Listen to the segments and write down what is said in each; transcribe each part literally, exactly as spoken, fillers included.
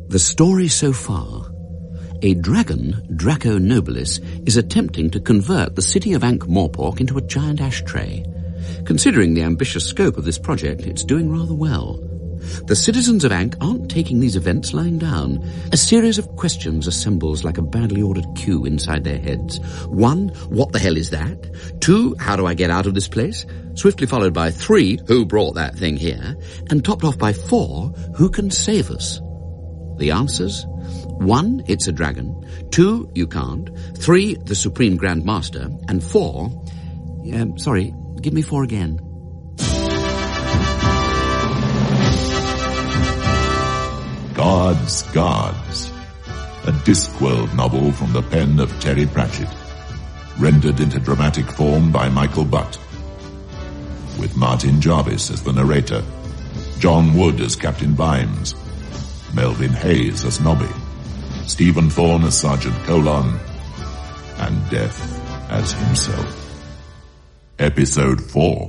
The story so far. A dragon, Draco Nobilis, is attempting to convert the city of Ankh-Morpork into a giant ashtray. Considering the ambitious scope of this project, it's doing rather well. The citizens of Ankh aren't taking these events lying down. A series of questions assembles like a badly ordered queue inside their heads. One, what the hell is that? Two, how do I get out of this place? Swiftly followed by three, who brought that thing here? And topped off by four, who can save us? The answers? One, it's a dragon. Two, you can't. Three, the Supreme Grand Master. And four, um, sorry, give me four again. God's Guards, a Discworld novel from the pen of Terry Pratchett, rendered into dramatic form by Michael Butt, with Martin Jarvis as the narrator, John Wood as Captain Vimes, Melvin Hayes as Nobby, Stephen Thorne as Sergeant Colon, and Death as himself. Episode four.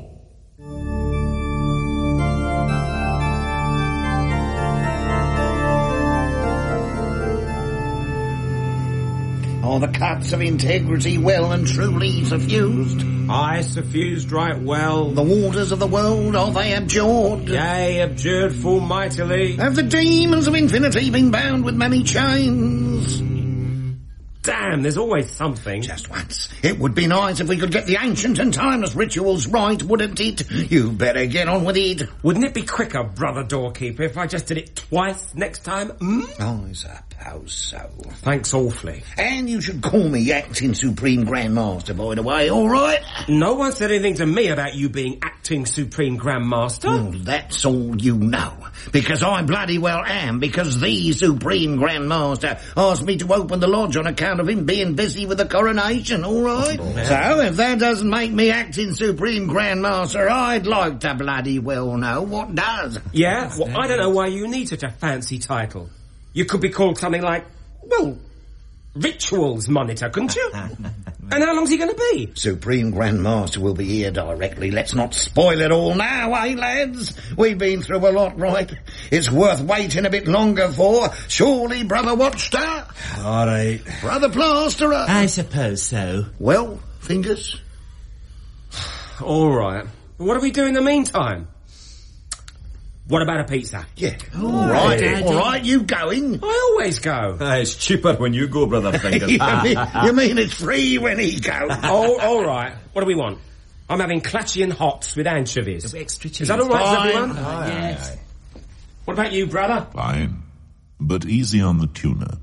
Are the cuts of integrity well and truly suffused? Aye, suffused right well. The waters of the world, are they abjured? Yea, abjured full mightily. Have the demons of infinity been bound with many chains? Damn, there's always something. Just once. It would be nice if we could get the ancient and timeless rituals right, wouldn't it? You better get on with it. Wouldn't it be quicker, brother doorkeeper, if I just did it twice next time? Hmm? I suppose so. Thanks awfully. And you should call me Acting Supreme Grand Master, by the way, all right? No one said anything to me about you being Acting Supreme Grand Master. Well, that's all you know. Because I bloody well am, because the Supreme Grand Master asked me to open the lodge on account of him being busy with the coronation, all right? Oh, so, if that doesn't make me Acting Supreme Grand Master, I'd like to bloody well know what does. Yeah? Well, I don't know why you need such a fancy title. You could be called something like, well, Rituals Monitor, couldn't you? And how long's he going to be? Supreme Grand Master will be here directly. Let's not spoil it all now, eh, lads? We've been through a lot, right? It's worth waiting a bit longer for. Surely, Brother Watchtower? All right. Brother Plasterer? I suppose so. Well, fingers? All right. What do we do in the meantime? What about a pizza? Yeah. All right, right, all right, you going? I always go. Uh, it's cheaper when you go, Brother Fingers. you, mean, you mean it's free when he goes? Oh, all right. What do we want? I'm having Clatchian hots with anchovies. Extra cheese. Is that all right, Fine. everyone? Oh, yes. What about you, brother? Fine, but easy on the tuna.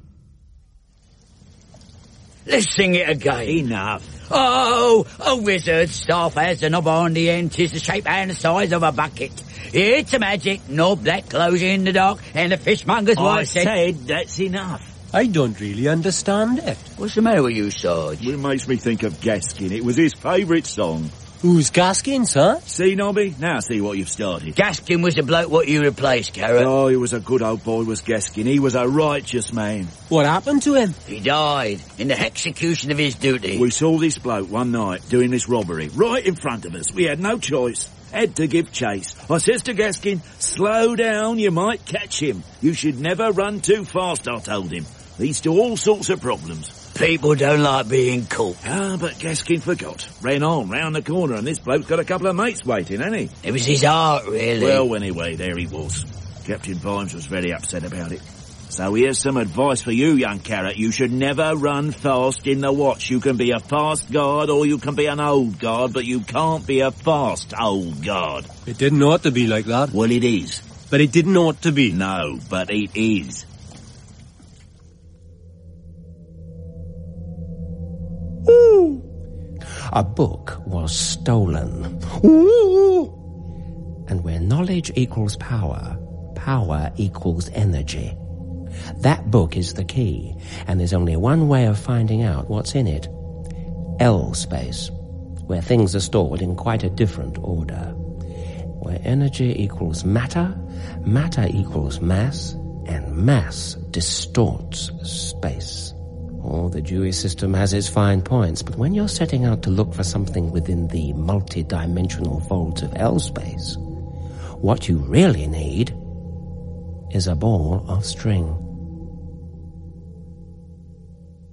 Let's sing it again. Enough. Oh, a wizard's staff has a knob on the end, 'tis the shape and the size of a bucket. It's a magic knob that glows in the dark, and the fishmonger's I wife said... said that's enough. I don't really understand it. What's the matter with you, Sarge? It makes me think of Gaskin. It was his favourite song. Who's Gaskin, sir? See, Nobby? Now see what you've started. Gaskin was the bloke what you replaced, Carrot. Oh, he was a good old boy, was Gaskin. He was a righteous man. What happened to him? He died in the execution of his duty. We saw this bloke one night doing this robbery right in front of us. We had no choice. Had to give chase. I says to Gaskin, slow down, you might catch him. You should never run too fast, I told him. Leads to all sorts of problems. People don't like being caught. Ah, but Gaskin forgot. Ran on, round the corner, and this bloke's got a couple of mates waiting, hasn't he? It was his heart, really. Well, anyway, there he was. Captain Vimes was very upset about it. So here's some advice for you, young Carrot. You should never run fast in the watch. You can be a fast guard or you can be an old guard, but you can't be a fast old guard. It didn't ought to be like that. Well, it is. But it didn't ought to be. No, but it is. Ooh. A book was stolen. Ooh. And where knowledge equals power, power equals energy. That book is the key, and there's only one way of finding out what's in it. L space, where things are stored in quite a different order. Where energy equals matter, matter equals mass, and mass distorts space. Oh, the Dewey system has its fine points, but when you're setting out to look for something within the multi-dimensional folds of L space, what you really need is a ball of string.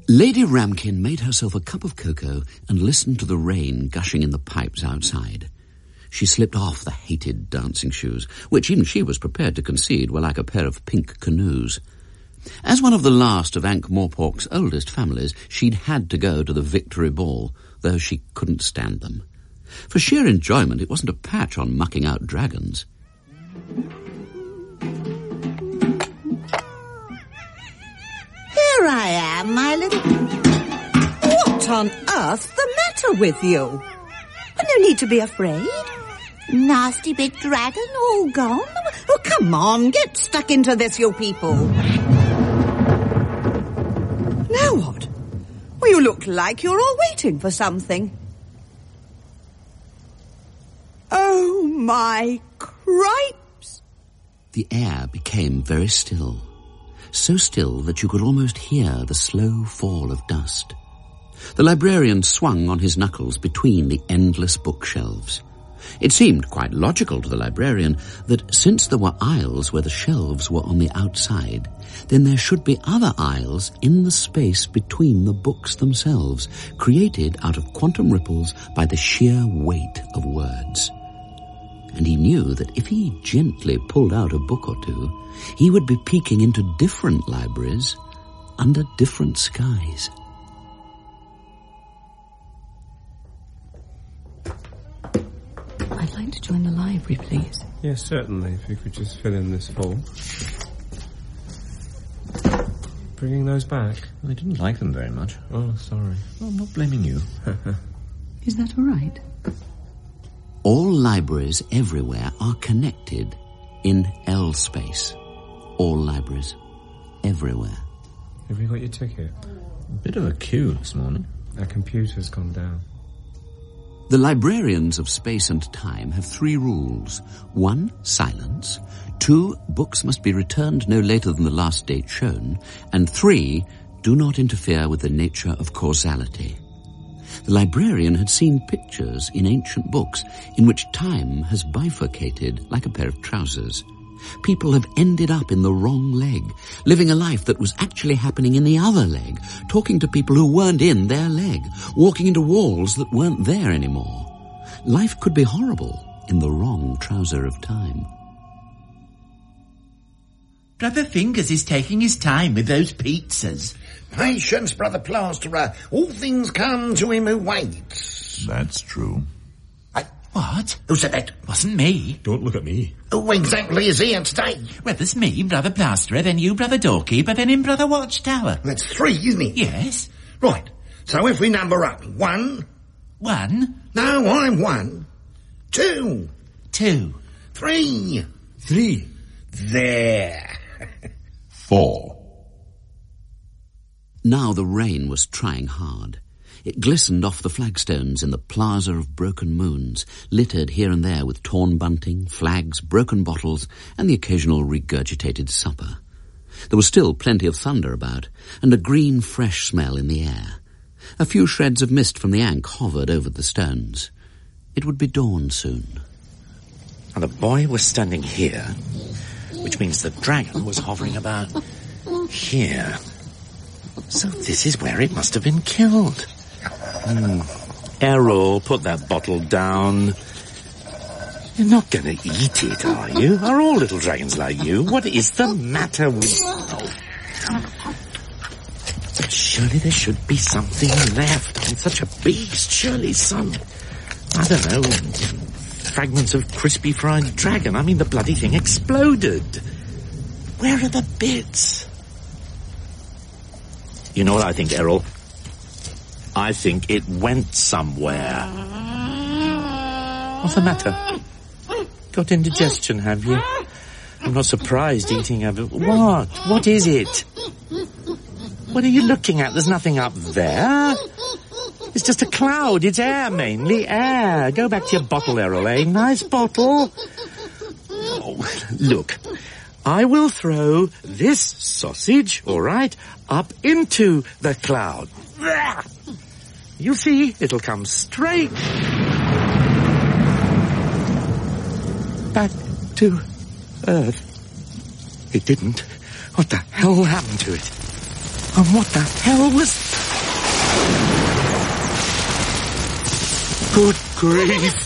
Lady Ramkin made herself a cup of cocoa and listened to the rain gushing in the pipes outside. She slipped off the hated dancing shoes, which even she was prepared to concede were like a pair of pink canoes. As one of the last of Ankh-Morpork's oldest families, she'd had to go to the Victory Ball, though she couldn't stand them. For sheer enjoyment, it wasn't a patch on mucking out dragons. Here I am, my little... What on earth's the matter with you? No need to be afraid. Nasty big dragon all gone? Oh, come on, get stuck into this, you people. Now what? Well, you look like you're all waiting for something. Oh, my cripes! The air became very still. So still that you could almost hear the slow fall of dust. The librarian swung on his knuckles between the endless bookshelves. It seemed quite logical to the librarian that since there were aisles where the shelves were on the outside, then there should be other aisles in the space between the books themselves, created out of quantum ripples by the sheer weight of words. And he knew that if he gently pulled out a book or two, he would be peeking into different libraries under different skies. I'd like to join the library, please. Yes, certainly, if you could just fill in this form. Bringing those back? I didn't like them very much. Oh, sorry. Well, I'm not blaming you. Is that all right? All libraries everywhere are connected in L space. All libraries everywhere. Have you got your ticket? A bit of a queue this morning. Our computer's gone down. The librarians of space and time have three rules. One, silence. Two, books must be returned no later than the last date shown. And three, do not interfere with the nature of causality. The librarian had seen pictures in ancient books in which time has bifurcated like a pair of trousers. People have ended up in the wrong leg, living a life that was actually happening in the other leg, talking to people who weren't in their leg, walking into walls that weren't there anymore. Life could be horrible in the wrong trouser of time. Brother Fingers is taking his time with those pizzas. Patience, Brother Plasterer. All things come to him who waits. That's true. I, what? Who said that? Wasn't me. Don't look at me. Who exactly is here today? Well, there's me, Brother Plasterer, then you, Brother Doorkeeper, then him, Brother Watchtower. That's three, isn't it? Yes. Right. So if we number up, one... One? No, I'm one. Two. Two. Three. Three. There. Four. Now the rain was trying hard. It glistened off the flagstones in the plaza of broken moons, littered here and there with torn bunting, flags, broken bottles, and the occasional regurgitated supper. There was still plenty of thunder about, and a green, fresh smell in the air. A few shreds of mist from the Ankh hovered over the stones. It would be dawn soon. And the boy was standing here, which means the dragon was hovering about here. So this is where it must have been killed. Hmm. Errol, put that bottle down. You're not going to eat it, are you? Are all little dragons like you? What is the matter with... Oh. Surely there should be something left on such a beast. Surely some, I don't know, fragments of crispy fried dragon. I mean, the bloody thing exploded. Where are the bits? You know what I think, Errol? I think it went somewhere. What's the matter? Got indigestion, have you? I'm not surprised eating of it. What? What is it? What are you looking at? There's nothing up there. It's just a cloud. It's air, mainly air. Go back to your bottle, Errol, eh? Nice bottle. Oh, look. I will throw this sausage, all right, up into the cloud. You'll see, it'll come straight back to Earth. It didn't. What the hell happened to it? And what the hell was... Good grief.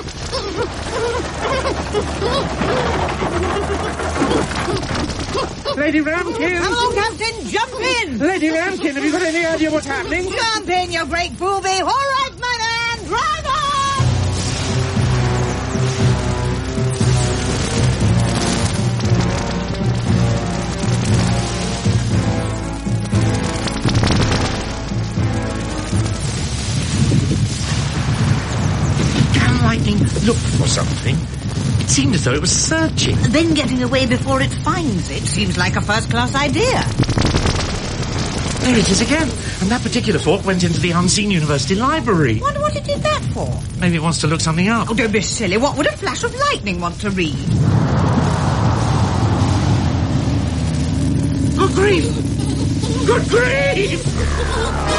Lady Ramkin! Come on, Captain, jump in! Lady Ramkin, have you got any idea what's happening? Jump in, you great booby! All right, my man, drive on! Can lightning look for something? It seemed as though it was searching. Then getting away before it finds it seems like a first-class idea. There it is again. And that particular fork went into the Unseen University Library. Wonder what it did that for? Maybe it wants to look something up. Oh, don't be silly. What would a flash of lightning want to read? Good grief! Good grief!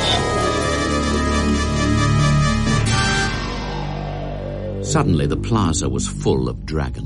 Suddenly the plaza was full of dragon.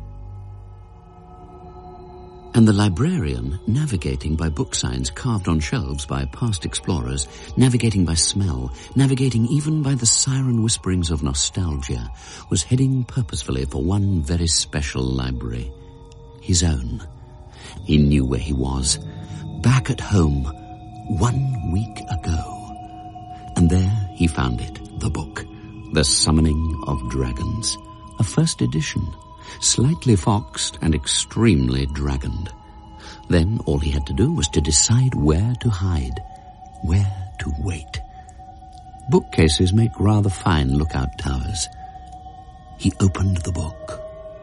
And the librarian, navigating by book signs carved on shelves by past explorers, navigating by smell, navigating even by the siren whisperings of nostalgia, was heading purposefully for one very special library. His own. He knew where he was. Back at home, one week ago. And there he found it, the book. The Summoning of Dragons. A first edition. Slightly foxed and extremely dragoned. Then all he had to do was to decide where to hide, where to wait. Bookcases make rather fine lookout towers. He opened the book.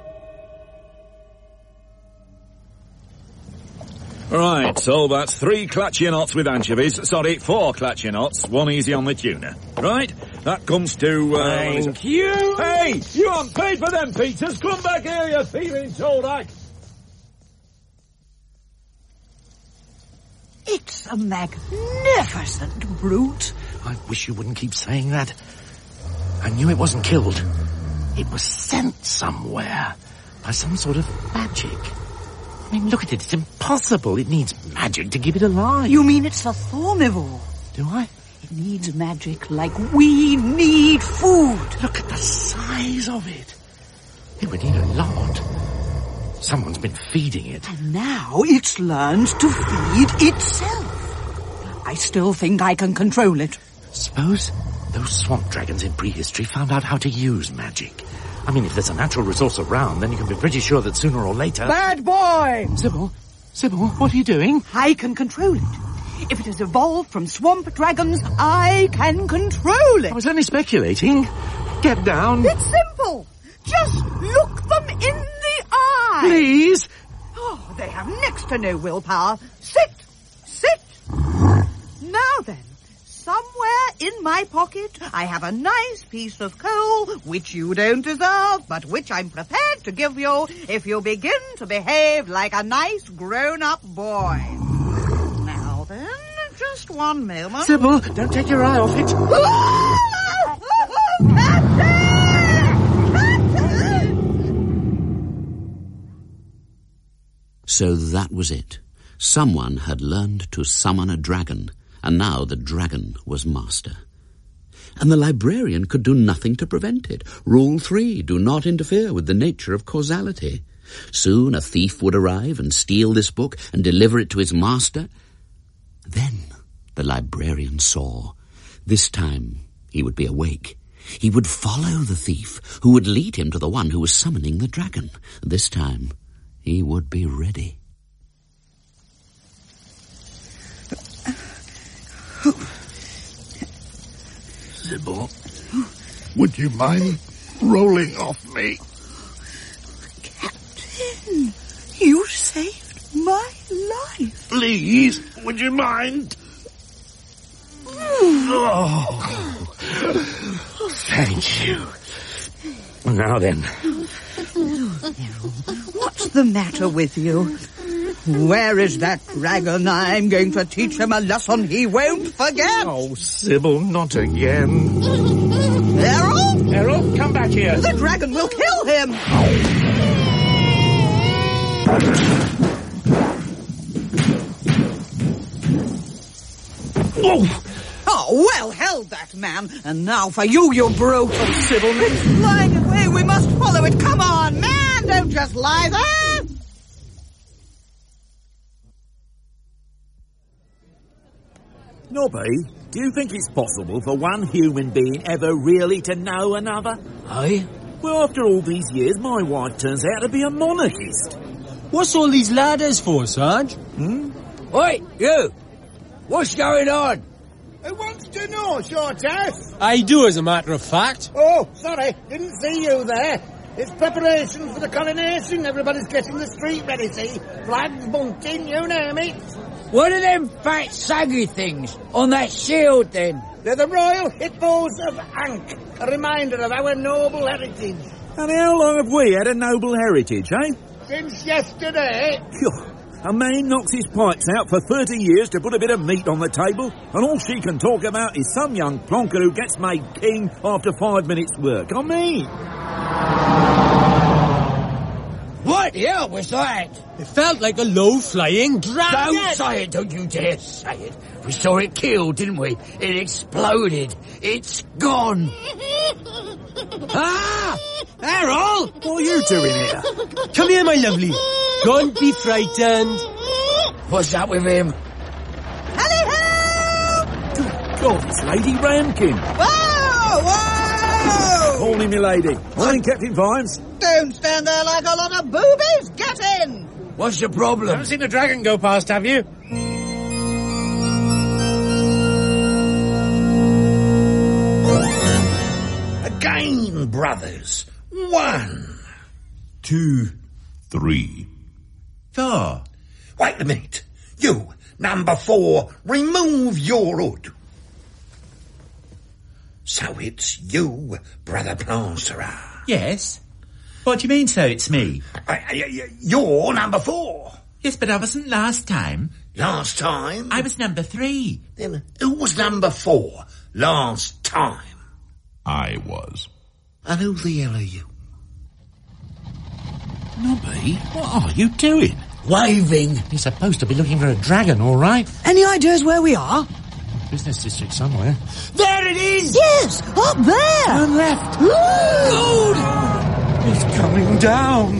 Right, so that's three Clatchionots with anchovies. Sorry, four Clatchionots, one easy on the tuna. Right, that comes to... Uh, Thank you! Hey, you haven't paid for them pizzas. Come back here, you thieving Torak. It's a magnificent brute. I wish you wouldn't keep saying that. I knew it wasn't killed. It was sent somewhere by some sort of magic. I mean, look at it. It's impossible. It needs magic to keep it alive. You mean it's a thornivore? Do I? It needs magic like we need food. Look at the size of it. It would need a lot. Someone's been feeding it. And now it's learned to feed itself. I still think I can control it. Suppose those swamp dragons in prehistory found out how to use magic. I mean, if there's a natural resource around, then you can be pretty sure that sooner or later... Bad boy! Sybil, Sybil, what are you doing? I can control it. If it has evolved from swamp dragons, I can control it. I was only speculating. Get down. It's simple. Just look them in the eye. Please. Oh, they have next to no willpower. Sit. Sit. Now then. Somewhere in my pocket, I have a nice piece of coal, which you don't deserve, but which I'm prepared to give you if you begin to behave like a nice grown-up boy. Now then, just one moment. Sybil, don't take your eye off it. So that was it. Someone had learned to summon a dragon, and now the dragon was master. And the librarian could do nothing to prevent it. Rule three, do not interfere with the nature of causality. Soon a thief would arrive and steal this book and deliver it to his master. Then the librarian saw. This time he would be awake. He would follow the thief, who would lead him to the one who was summoning the dragon. This time he would be ready. Sybil, would you mind rolling off me? Captain, you saved my life. Please, would you mind? Oh, thank you. Now then. What's the matter with you? Where is that dragon? I'm going to teach him a lesson he won't forget. Oh, Sybil, not again. Errol? Errol, come back here. The dragon will kill him. Oh, Well held, that man. And now for you, you brutal Sybil. It's flying away. We must follow it. Come on, man. Don't just lie there. Nobby, do you think it's possible for one human being ever really to know another? Eh? Well, after all these years, my wife turns out to be a monarchist. What's all these ladders for, Sarge? Hmm? Oi, you! What's going on? Who wants to know, Shorthouse? I do, as a matter of fact. Oh, sorry, didn't see you there. It's preparation for the coronation. Everybody's getting the street ready, see? Flags, bunting, you name it. What are them fat saggy things on that shield, then? They're the royal hippos of Ankh, a reminder of our noble heritage. And how long have we had a noble heritage, eh? Since yesterday. A man knocks his pipes out for thirty years to put a bit of meat on the table, and all she can talk about is some young plonker who gets made king after five minutes' work. I mean... What the hell was that? It felt like a low-flying dragon. Don't say it, don't you dare say it. We saw it killed, didn't we? It exploded. It's gone. Ah! Errol! What are you doing here? Come here, my lovely. Don't be frightened. What's up with him? Hello! Good God, it's Lady Ramkin. Whoa! Whoa! Morning, my lady. Morning, Captain Vimes. Don't stand there like a lot of boobies. Get in! What's the problem? Haven't seen a dragon go past, have you? Again, brothers. One. Two. Three. Four. Wait a minute. You, number four, remove your hood. So it's you, Brother Plasterer. Yes. What do you mean, so it's me? Uh, you're number four. Yes, but I wasn't last time. Last time? I was number three. Then who was number four last time? I was. And who the hell are you? Nobby, what are you doing? Waving. He's supposed to be looking for a dragon, all right? Any ideas where we are? Business district somewhere. There it is! Yes, up there! Turn left. Good! He's coming down.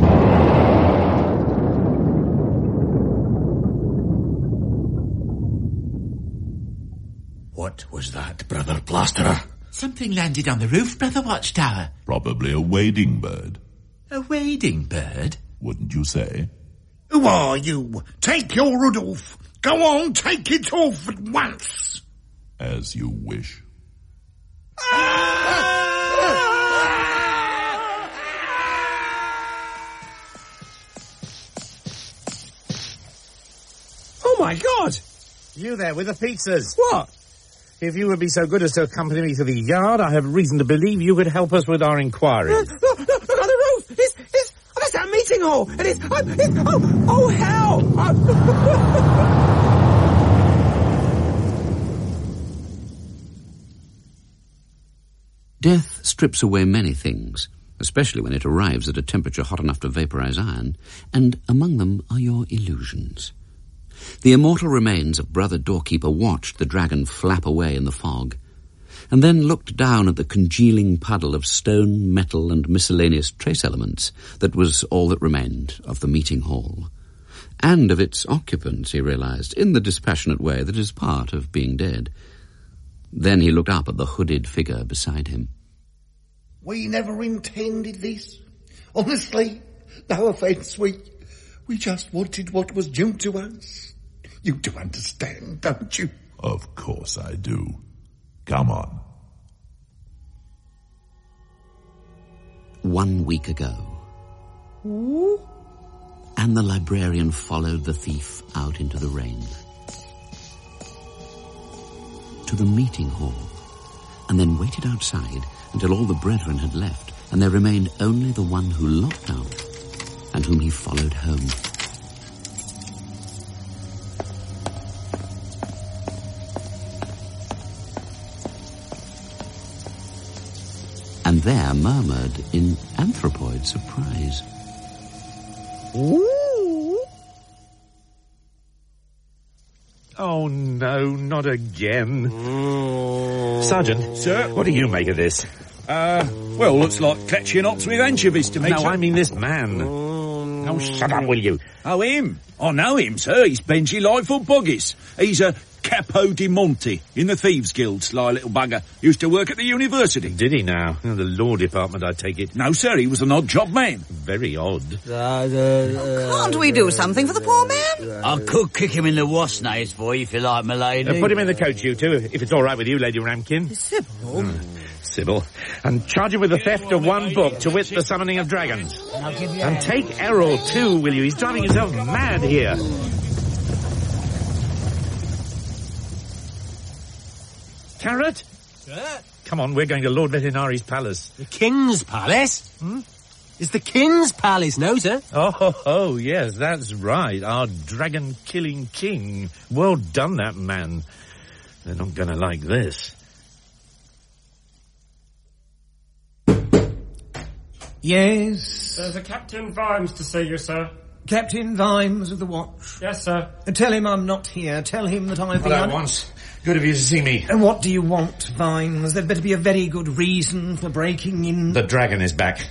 What was that, Brother Plasterer? Something landed on the roof, Brother Watchtower. Probably a wading bird. A wading bird? Wouldn't you say? Who are you? Take your hood off. Go on, take it off at once. As you wish. Oh, my God! You there with the pizzas. What? If you would be so good as to accompany me to the yard, I have reason to believe you could help us with our inquiries. Look, look, look on the roof! It's, it's, oh, that's that meeting hall! And it's, oh, it's, oh, oh, hell! Oh. Death strips away many things, especially when it arrives at a temperature hot enough to vaporize iron, and among them are your illusions. The immortal remains of Brother Doorkeeper watched the dragon flap away in the fog, and then looked down at the congealing puddle of stone, metal, and miscellaneous trace elements that was all that remained of the meeting hall, and of its occupants, he realized, in the dispassionate way that is part of being dead. Then he looked up at the hooded figure beside him. We never intended this. Honestly, no offence, we... We just wanted what was due to us. You do understand, don't you? Of course I do. Come on. One week ago. Ooh. And the librarian followed the thief out into the rain. To the meeting hall, and then waited outside until all the brethren had left, and there remained only the one who locked out, and whom he followed home. And there murmured in anthropoid surprise. Ooh. Oh, Oh, no, not again. Mm. Sergeant. Sir? What do you make of this? Uh, well, looks like Kletchian ox with anchovies to me, No, sir. I mean this man. Mm. Oh, shut up, will you? Oh, him? I know him, sir. He's Benji Lightfoot Boggis. He's a Capo di Monte in the Thieves Guild, sly little bugger. Used to work at the university. Did he now? Oh, the law department, I take it. No, sir, he was an odd job man. Very odd. Uh, uh, Can't we do something for the poor man? I could kick him in the wasp nose for you, if you like, my lady. Uh, put him in the coach, you two, if it's all right with you, Lady Ramkin. Sybil. Mm. Sybil. And charge him with the theft of one book, to wit, The Summoning of Dragons. And take Errol, too, will you? He's driving himself mad here. Carrot? Sir? Come on, we're going to Lord Vetinari's palace. The King's palace? Hmm? It's the King's palace now, sir. Oh, ho, ho, yes, that's right. Our dragon-killing king. Well done, that man. They're not going to like this. Yes? There's a Captain Vimes to see you, sir. Captain Vimes of the Watch. Yes, sir. Uh, tell him I'm not here. Tell him that I've been... Hello, once. Good of you to see me. And what do you want, Vimes? There'd better be a very good reason for breaking in... The dragon is back.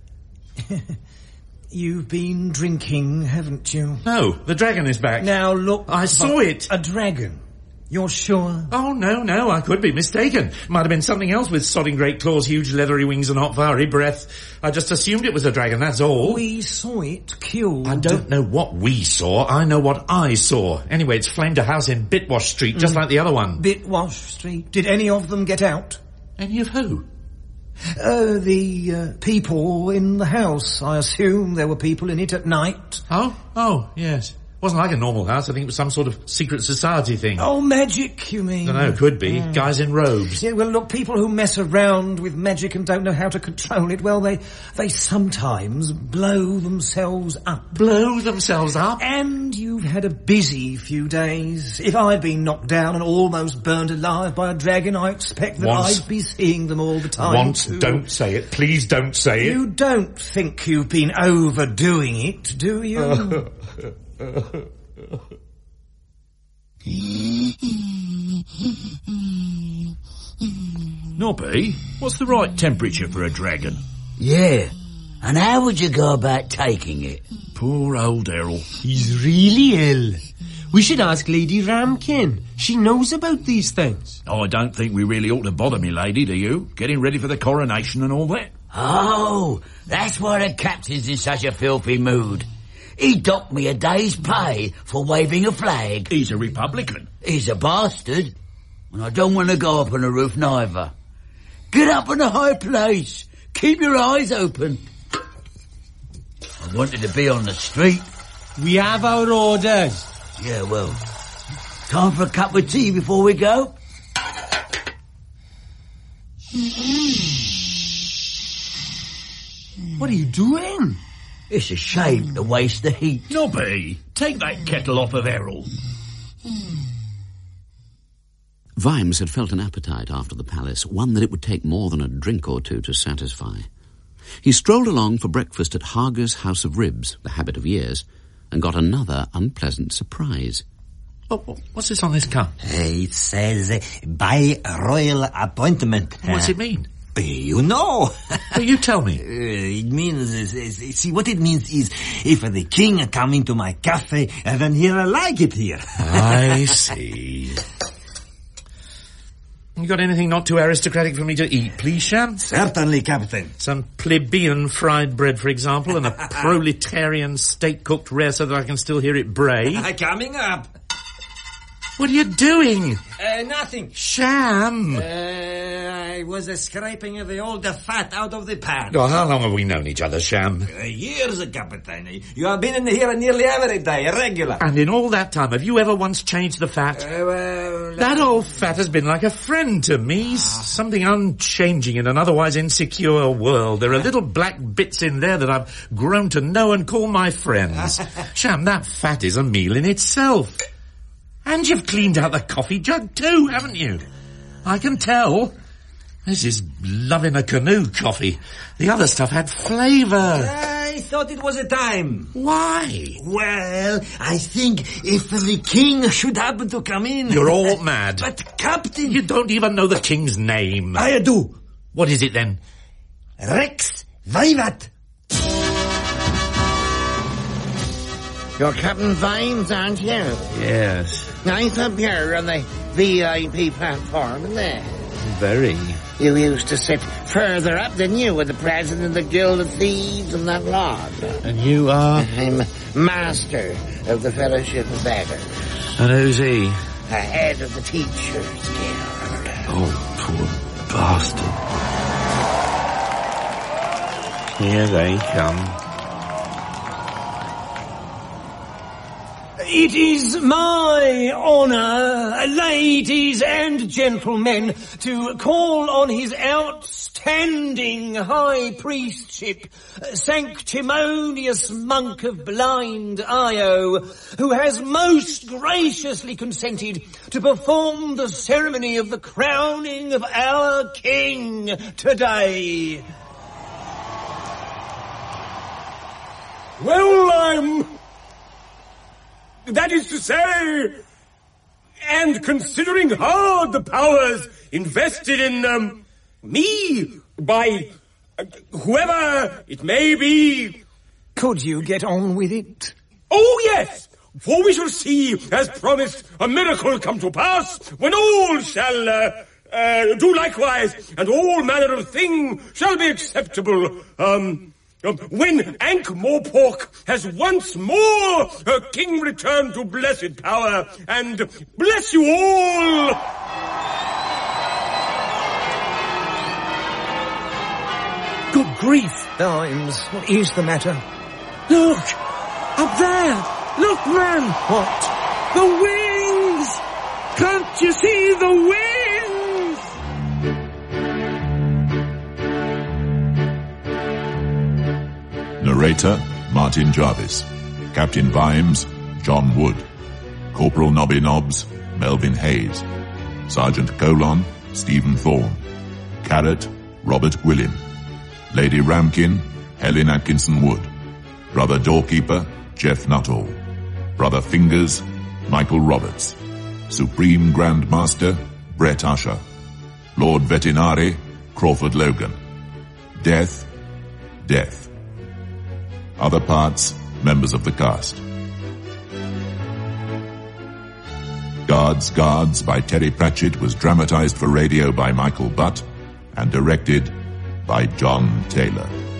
You've been drinking, haven't you? No, the dragon is back. Now, look... I saw it. A dragon. You're sure? Oh, no, no, I could be mistaken. Might have been something else with sodding great claws, huge leathery wings and hot fiery breath. I just assumed it was a dragon, that's all. We saw it killed. I don't know what we saw, I know what I saw. Anyway, it's flamed a house in Bitwash Street, just mm. like the other one. Bitwash Street. Did any of them get out? Any of who? Uh, the uh, people in the house. I assume there were people in it at night. Oh? Oh, yes. Wasn't like a normal house. I think it was some sort of secret society thing. Oh, magic, you mean? I don't know, could be. Mm. Guys in robes. Yeah, well, look, people who mess around with magic and don't know how to control it, well, they they sometimes blow themselves up. Blow themselves up? And you've had a busy few days. If I'd been knocked down and almost burned alive by a dragon, I expect that Once. I'd be seeing them all the time. Once, too. Don't say it. Please don't say it. You don't think you've been overdoing it, do you? Nobby, what's the right temperature for a dragon? Yeah, and how would you go about taking it? Poor old Errol. He's really ill. We should ask Lady Ramkin. She knows about these things. I don't think we really ought to bother me, lady, do you? Getting ready for the coronation and all that. Oh, that's why the captain's in such a filthy mood. He docked me a day's pay for waving a flag. He's a Republican. He's a bastard. And I don't want to go up on the roof neither. Get up on a high place. Keep your eyes open. I wanted to be on the street. We have our orders. Yeah, well, time for a cup of tea before we go. What are you doing? It's a shame to waste the heat. Nobby, take that kettle off of Errol. Vimes had felt an appetite after the palace, one that it would take more than a drink or two to satisfy. He strolled along for breakfast at Hager's House of Ribs, the habit of years, and got another unpleasant surprise. Oh, what's this on this cup? It says, uh, by royal appointment. What's it mean? You know. Well, you tell me. Uh, it means, uh, see, what it means is, if the king come into my cafe, uh, then he'll like it here. I see. You got anything not too aristocratic for me to eat, please, Sham? Certainly, Captain. Some plebeian fried bread, for example, and a proletarian steak cooked rare so that I can still hear it bray. Coming up. What are you doing? Uh, nothing. Sham! Uh, I was uh, scraping the old fat out of the pan. Oh, how long have we known each other, Sham? Uh, years, Captain. You have been in here nearly every day, regular. And in all that time, have you ever once changed the fat? Uh, well, that old fat has been like a friend to me. Something unchanging in an otherwise insecure world. There are little black bits in there that I've grown to know and call my friends. Sham, that fat is a meal in itself. And you've cleaned out the coffee jug too, haven't you? I can tell. This is love in a canoe coffee. The other stuff had flavour. Uh, I thought it was a time. Why? Well, I think if the king should happen to come in... You're all mad. But, Captain... You don't even know the king's name. I do. What is it then? Rex Vivat. You're Captain Vimes, aren't you? Yes. Nice up here on the V I P platform, isn't it? Very. You used to sit further up, didn't you, with the president of the Guild of Thieves and that lot? And you are? I'm master of the Fellowship of Beggars. And who's he? The head of the Teachers Guild. Oh, poor bastard. Here they come. It is my honour, ladies and gentlemen, to call on his outstanding high priestship, sanctimonious monk of blind Io, who has most graciously consented to perform the ceremony of the crowning of our king today. Well, I'm... That is to say, and considering hard the powers invested in um, me by uh, whoever it may be. Could you get on with it? Oh, yes! For we shall see, as promised, a miracle come to pass, when all shall uh, uh, do likewise, and all manner of thing shall be acceptable. Um... Um, when Ankh-Morpork has once more her king returned to blessed power, and bless you all! Good grief, Vimes. What is the matter? Look! Up there! Look, man! What? The wings! Can't you see the wings? Narrator, Martin Jarvis. Captain Vimes, John Wood. Corporal Nobby Nobbs, Melvin Hayes. Sergeant Colon, Stephen Thorne. Carrot, Robert Gwilym. Lady Ramkin, Helen Atkinson Wood. Brother Doorkeeper, Jeff Nuttall. Brother Fingers, Michael Roberts. Supreme Grand Master, Brett Usher. Lord Vetinari, Crawford Logan. Death, Death. Other parts, members of the cast. Guards, Guards by Terry Pratchett was dramatized for radio by Michael Butt and directed by John Taylor.